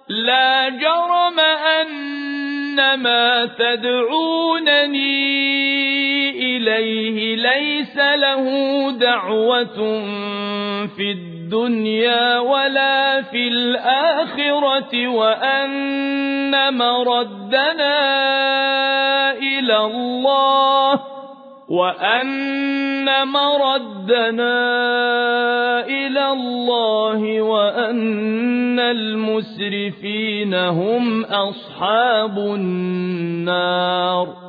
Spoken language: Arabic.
لا جرم أن ما تدعونني إليه ليس له دعوة في الدنيا ولا في الآخرة وأن مردنا إلى الله وأن المسرفين هم أصحاب النار.